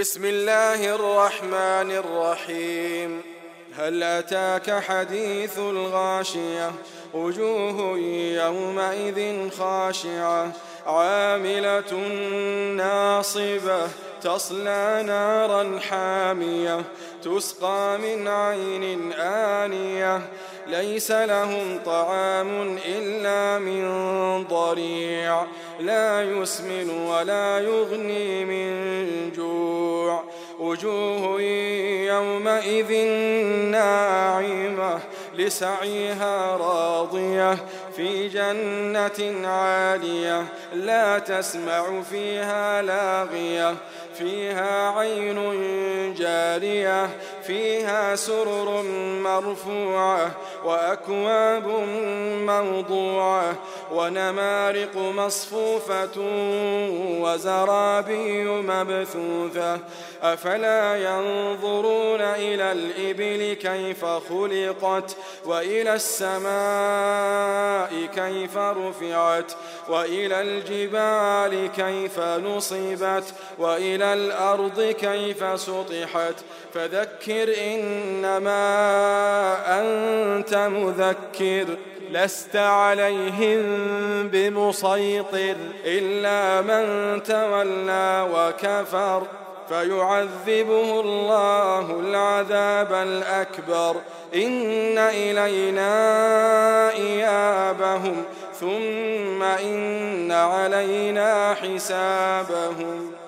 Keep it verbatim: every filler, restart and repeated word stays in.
بسم الله الرحمن الرحيم. هل أتاك حديث الغاشية؟ وجوه يومئذ خاشعة عاملة ناصبة تصلى نارا حامية تسقى من عين آنية ليس لهم طعام إلا من ضريع لا يسمن ولا يغني من جوع. وجوه يومئذ ناعمة لسعيها راضية في جنة عالية لا تسمع فيها لاغية فيها عين جارية فيها سرر مرفوعة وأكواب موضوعة ونمارق مصفوفة وزرابي مبثوثة. أفلا ينظرون إلى الإبل كيف خلقت وإلى السماء كيف رفعت وإلى الجبال كيف نصبت وإلى الأرض كيف سطحت. فذكر إنما أنت مذكر لست عليهم بمسيطر إلا من تولى وكفر فيعذبه الله العذاب الأكبر. إن إلينا إيابهم ثم إن علينا حسابهم.